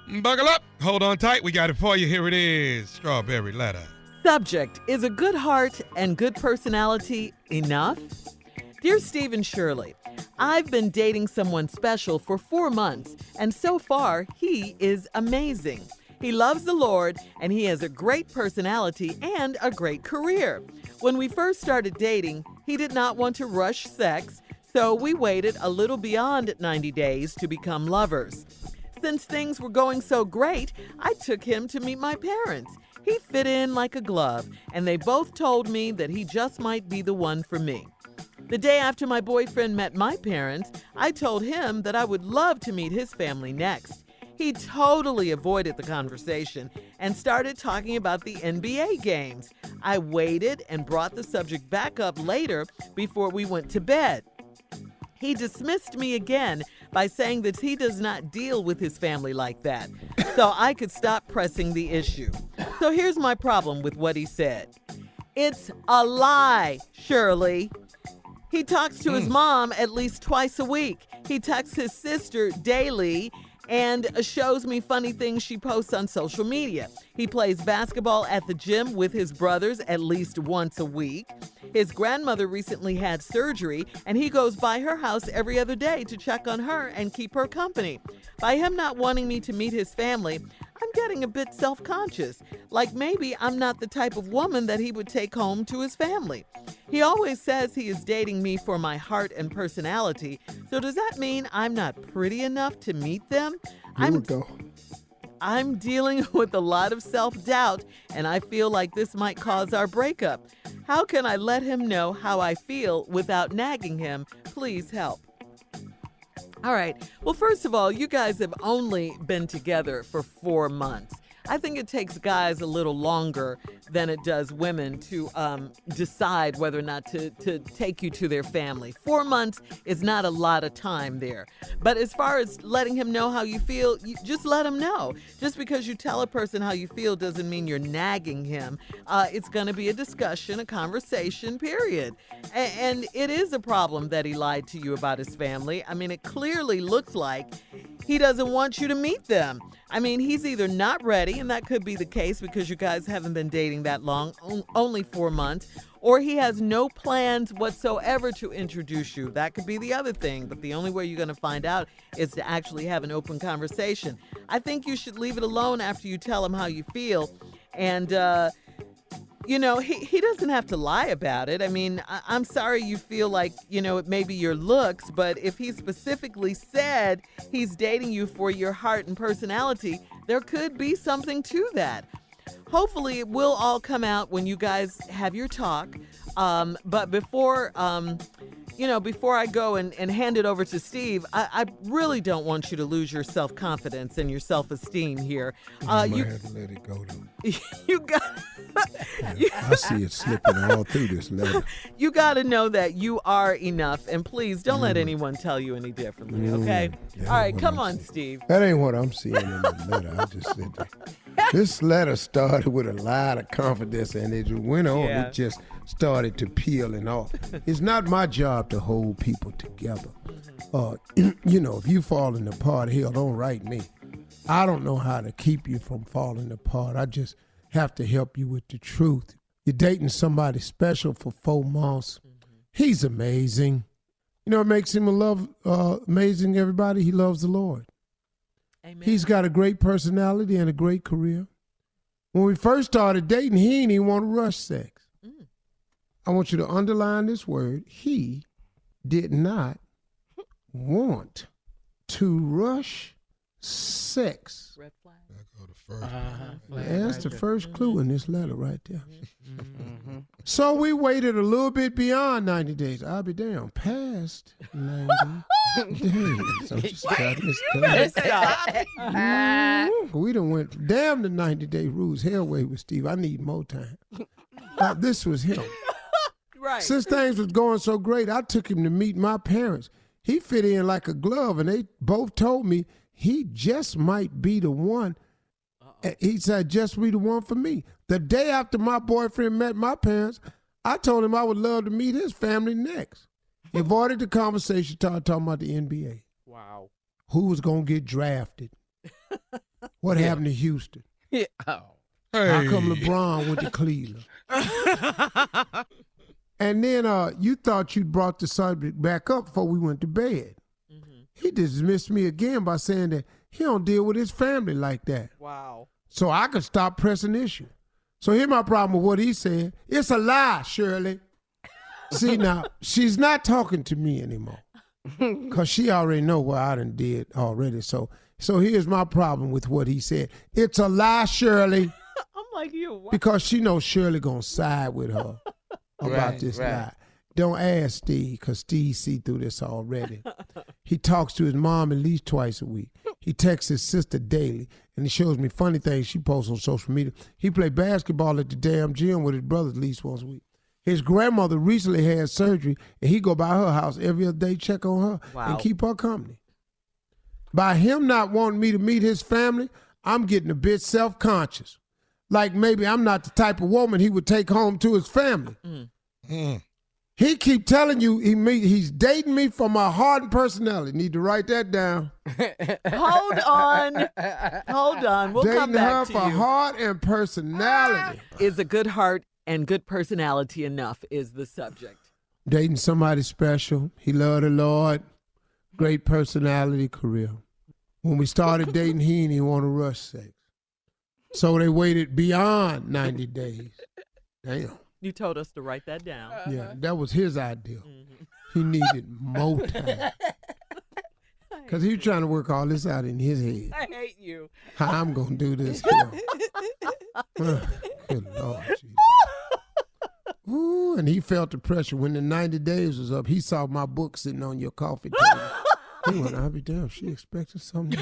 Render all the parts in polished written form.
Buckle up. Hold on tight. We got it for you. Here it is. Strawberry letter. Subject: is a good heart and good personality enough? Dear Steve and Shirley, I've been dating someone special for 4 months, and so far, he is amazing. He loves the Lord, and he has a great personality and a great career. When we first started dating, he did not want to rush sex, so we waited a little beyond 90 days to become lovers. Since things were going so great, I took him to meet my parents. He fit in like a glove, and they both told me that he just might be the one for me. The day after my boyfriend met my parents, I told him that I would love to meet his family next. He totally avoided the conversation and started talking about the NBA games. I waited and brought the subject back up later before we went to bed. He dismissed me again by saying that he does not deal with his family like that, so I could stop pressing the issue. So here's my problem with what he said. It's a lie, Shirley. He talks to his mom at least twice a week. He texts his sister daily and shows me funny things she posts on social media. He plays basketball at the gym with his brothers at least once a week. His grandmother recently had surgery, and he goes by her house every other day to check on her and keep her company. By him not wanting me to meet his family, I'm getting a bit self-conscious, like maybe I'm not the type of woman that he would take home to his family. He always says he is dating me for my heart and personality, so does that mean I'm not pretty enough to meet them? Here we go. I'm dealing with a lot of self-doubt, and I feel like this might cause our breakup. How can I let him know how I feel without nagging him? Please help. All right. Well, first of all, you guys have only been together for 4 months. I think it takes guys a little longer than it does women to decide whether or not to take you to their family. 4 months is not a lot of time there. But as far as letting him know how you feel, you just let him know. Just because you tell a person how you feel doesn't mean you're nagging him. It's going to be a discussion, a conversation, period. And it is a problem that he lied to you about his family. I mean, it clearly looks like he doesn't want you to meet them. I mean, he's either not ready, and that could be the case because you guys haven't been dating that long, only 4 months, or he has no plans whatsoever to introduce you. That could be the other thing, but the only way you're going to find out is to actually have an open conversation. I think you should leave it alone after you tell him how you feel, and you know, he doesn't have to lie about it. I mean, I'm sorry you feel like, you know, it may be your looks, but if he specifically said he's dating you for your heart and personality, there could be something to that. Hopefully it will all come out when you guys have your talk. But before I go and hand it over to Steve, I really don't want you to lose your self-confidence and your self-esteem here. You might have to let it go, though. You got... I see it slipping all through this letter. You got to know that you are enough, and please don't let anyone tell you any differently, okay? All right, come on, Steve. That ain't what I'm seeing in the letter. I just said that. This letter started with a lot of confidence, and it went on. Yeah. It just started to peel and off. It's not my job to hold people together. You know, if you falling apart, hell, don't write me. I don't know how to keep you from falling apart. I just have to help you with the truth. You're dating somebody special for 4 months. He's amazing. You know what makes him amazing, everybody? He loves the Lord. Amen. He's got a great personality and a great career. When we first started dating, he didn't even want to rush sex. I want you to underline this word. He did not want to rush sex. Red flag. That's the first clue in this letter right there. So we waited a little bit beyond 90 days. I'll be damn, past 90 days. I'm just trying to stop. We done went damn the 90-day rules. Hell wait with Steve. I need more time. This was him. Right. Since things was going so great, I took him to meet my parents. He fit in like a glove, and they both told me he just might be the one. He said, just be the one for me. The day after my boyfriend met my parents, I told him I would love to meet his family next. He avoided the conversation, started talking about the NBA. Wow. Who was going to get drafted? What happened to Houston? Yeah. Oh. Hey. How come LeBron went to Cleveland? And then you thought you brought the subject back up before we went to bed. Mm-hmm. He dismissed me again by saying that he don't deal with his family like that. Wow. So I could stop pressing issue. So here's my problem with what he said. It's a lie, Shirley. See, now, she's not talking to me anymore because she already know what I done did already. So here's my problem with what he said. It's a lie, Shirley. I'm like, you what? Because she knows Shirley going to side with her about this lie. Don't ask Steve because Steve see through this already. He talks to his mom at least twice a week. He texts his sister daily, and he shows me funny things she posts on social media. He play basketball at the damn gym with his brothers at least once a week. His grandmother recently had surgery, and he go by her house every other day, check on her, and keep her company. By him not wanting me to meet his family, I'm getting a bit self-conscious. Like maybe I'm not the type of woman he would take home to his family. He keep telling you he's dating me for my heart and personality. Need to write that down. Hold on. We'll come back to you. Dating her for heart and personality. Is a good heart and good personality enough is the subject. Dating somebody special. He loved the Lord. Great personality, career. When we started dating, he didn't even want to rush sex. So they waited beyond 90 days. Damn. You told us to write that down. Yeah, that was his idea. He needed more time. Because he was trying to work all this out in his head. I hate you. How I'm going to do this here. Good Lord, Jesus. Ooh, and he felt the pressure. When the 90 days was up, he saw my book sitting on your coffee table. He went, I'll be damn, she expected something.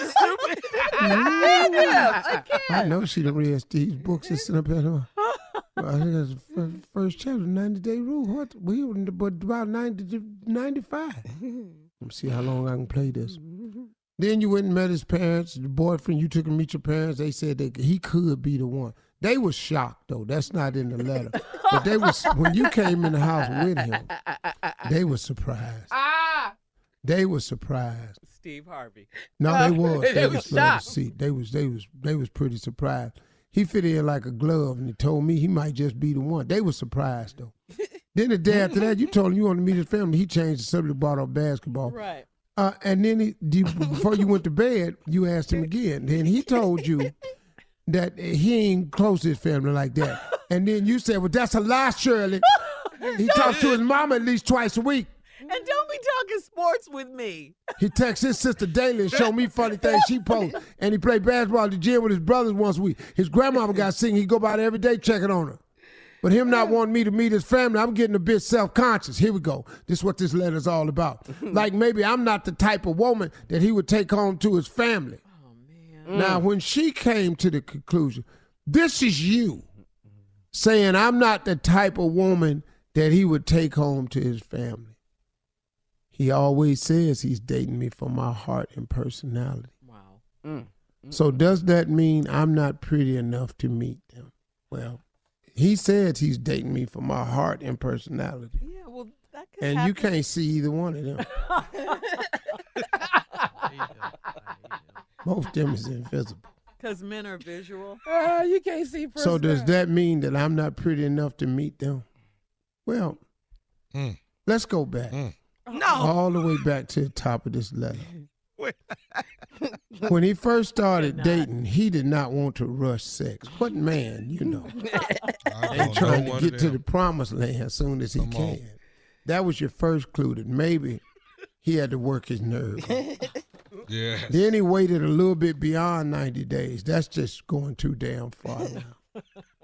I know she done read Steve's books and sitting up at her. I think that's the first chapter, 90-day rule. What? We were about 90 to 95. Let's see how long I can play this. Then you went and met his parents, the boyfriend. You took him to meet your parents. They said that he could be the one. They were shocked, though. That's not in the letter. But they was when you came in the house with him, they were surprised. They were surprised. Steve Harvey. No, they was. They was shocked. They was pretty surprised. He fit in like a glove, and he told me he might just be the one. They were surprised, though. Then the day after that, you told him you wanted to meet his family. He changed the subject, brought up basketball. Right. And then before you went to bed, you asked him again. Then he told you that he ain't close to his family like that. And then you said, well, that's a lie, Shirley. He talks to his mama at least twice a week. And don't be talking sports with me. He texts his sister daily and show me funny things she posts. And he play basketball at the gym with his brothers once a week. His grandmama got sick. He go by there every day checking on her. But him not wanting me to meet his family, I'm getting a bit self-conscious. Here we go. This is what this letter's all about. Like maybe I'm not the type of woman that he would take home to his family. Oh, man. Now, when she came to the conclusion, this is you saying I'm not the type of woman that he would take home to his family. He always says he's dating me for my heart and personality. Wow. So does that mean I'm not pretty enough to meet them? Well, he says he's dating me for my heart and personality. Yeah, well, that could And happen. you can't see either one of them. Both of them is invisible. Because men are visual. You can't see personality. So does that mean that I'm not pretty enough to meet them? Well, let's go back. No. All the way back to the top of this letter. When he first started dating, he did not want to rush sex. What man, you know, ain't trying to get to the promised land as soon as he can. That was your first clue that maybe he had to work his nerve. Yeah. Then he waited a little bit beyond 90 days. That's just going too damn far now.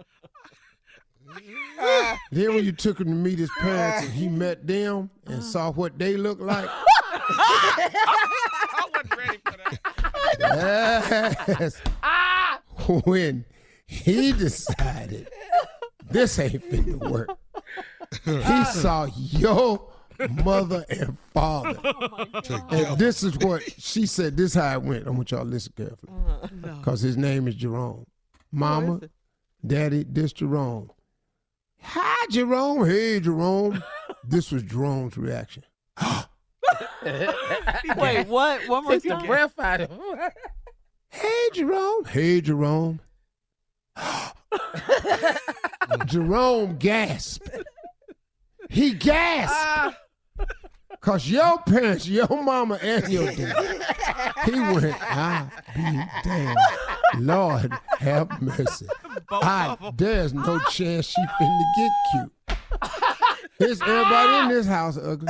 Then when you took him to meet his parents and he met them and saw what they looked like. I wasn't ready for that. That's when he decided this ain't finna work. He saw your mother and father. And this is what she said. This is how it went. I want y'all to listen carefully. Because his name is Jerome. Mama, Daddy, this Jerome. Hi, Jerome. Hey, Jerome. This was Jerome's reaction. Wait, what? One more Take the time. breath out of him. Hey, Jerome. Hey, Jerome. Jerome gasped. He gasped. Because your parents, your mama and your dad, he went, I be damned. Lord, have mercy. There's no chance she finna get cute. Everybody in this house ugly.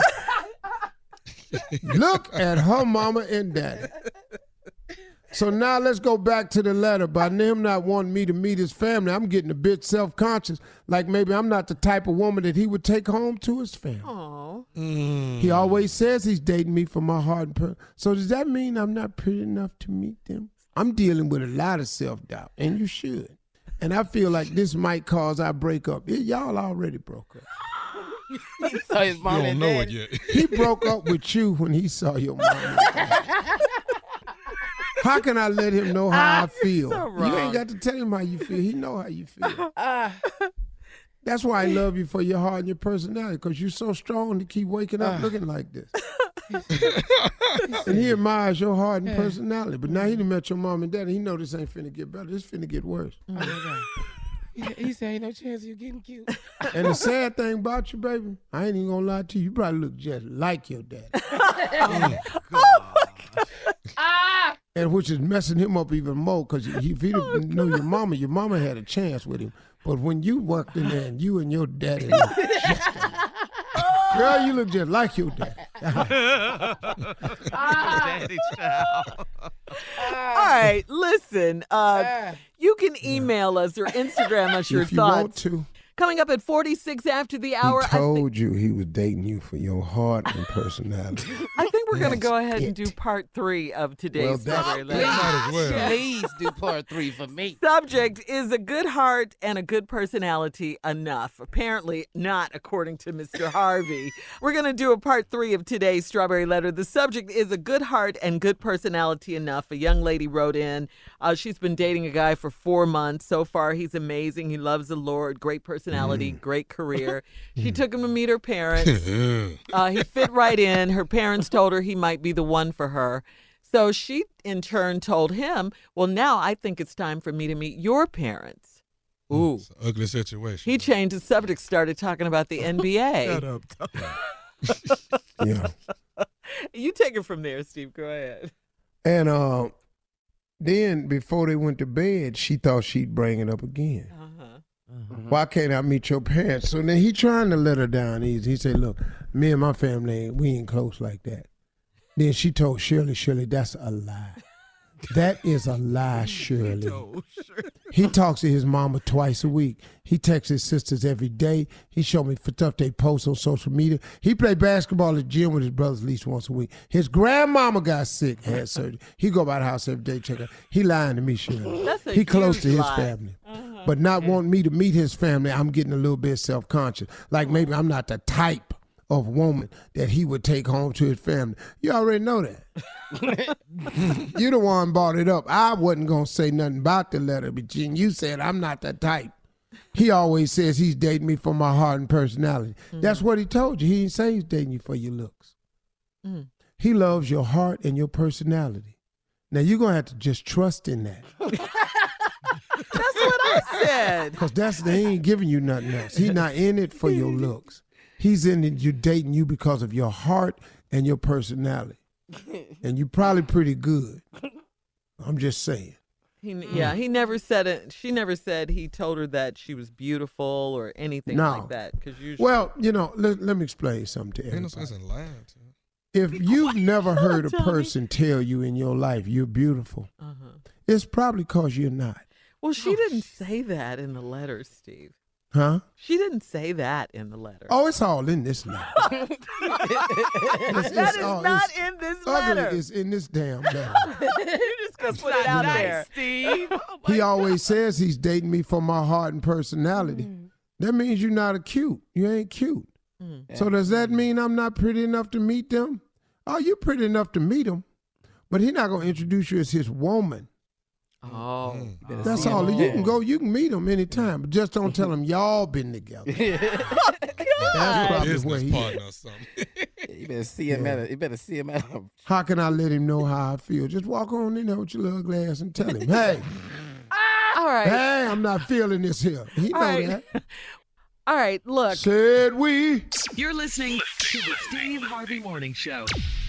Look at her mama and daddy. So now let's go back to the letter. By him not wanting me to meet his family, I'm getting a bit self-conscious. Like maybe I'm not the type of woman that he would take home to his family. Aww. He always says he's dating me for my heart and person. So does that mean I'm not pretty enough to meet them? I'm dealing with a lot of self-doubt, and you should. And I feel like this might cause our breakup. Y'all already broke up. He saw his mom You don't and know dad. it yet. He broke up with you when he saw your mom and dad. How can I let him know how I feel? so You wrong. ain't got to tell him how you feel. He know how you feel. That's why I love you for your heart and your personality, because you're so strong to keep waking up looking like this. And he admires your heart and personality. But now he done met your mom and dad, and he know this ain't finna get better. This finna get worse. Oh, my God. He said, ain't no chance of you getting cute. And the sad thing about you, baby, I ain't even gonna lie to you. You probably look just like your daddy. And which is messing him up even more, because if he didn't know your mama had a chance with him. But when you walked in there and you and your daddy looked just like, girl, you look just like your daddy. Daddy child. All right, listen. You can email us or Instagram us your If you want thoughts. to. Coming up at 46 after the hour. He told you he was dating you for your heart and personality. I think we're going to That's go ahead and it. do part 3 of Well, today's that's Strawberry They Letter. might as well. Please do part 3 for me. Subject, is a good heart and a good personality enough? Apparently not, according to Mr. Harvey. We're going to do a part 3 of today's Strawberry Letter. The subject is a good heart and good personality enough. A young lady wrote in. She's been dating a guy for 4 months. So far, he's amazing. He loves the Lord. Great personality, great career. She took him to meet her parents. He fit right in. Her parents told her he might be the one for her. So she, in turn, told him, well, now I think it's time for me to meet your parents. Ooh. It's an ugly situation. He changed the subject, started talking about the NBA. Shut up. Yeah. You take it from there, Steve. Go ahead. And then before they went to bed, she thought she'd bring it up again. Why can't I meet your parents? So then he trying to let her down easy. He said, look, me and my family, we ain't close like that. Then she told Shirley, that's a lie. That is a lie, Shirley. He talks to his mama twice a week. He texts his sisters every day. He showed me for stuff they post on social media. He played basketball at the gym with his brothers at least once a week. His grandmama got sick, had surgery. He go by the house every day, check her. He lying to me, Shirley. That's a He close to huge his lie. family. But not wanting me to meet his family, I'm getting a little bit self-conscious. Like maybe I'm not the type of woman that he would take home to his family. You already know that. You the one brought it up. I wasn't going to say nothing about the letter, but you said I'm not that type. He always says he's dating me for my heart and personality. That's what he told you. He didn't say he's dating you for your looks. He loves your heart and your personality. Now, you're going to have to just trust in that. That's what I said. Because he ain't giving you nothing else. He's not in it for your looks. He's in it, you're dating you because of your heart and your personality. And you're probably pretty good. I'm just saying. He never said it. She never said he told her that she was beautiful or anything No. like that. Because usually, Well, let me explain something to Ain't no sense everybody. in lying to him. If you've never heard a Tony. person tell you in your life you're beautiful, it's probably because you're not. well, she didn't say that in the letter, Steve. Huh? She didn't say that in the letter. Oh, it's all in this letter. that is not in this letter. Ugly is in this damn letter. You just gonna put it out there. Steve. He always says he's dating me for my heart and personality. That means you're not a cute. You ain't cute. So does that mean I'm not pretty enough to meet them? Oh, you're pretty enough to meet them. But he's not going to introduce you as his woman. Oh, That's all. You can go, you can meet him anytime, but just don't tell him y'all been together. That's probably where Business he partner or something. You better see him at a How can I let him know how I feel? Just walk on in there with your little glass and tell him, hey, All right. hey, I'm not feeling this here. He know All right. that. All right, look. Said we. You're listening to the Steve Harvey Morning Show.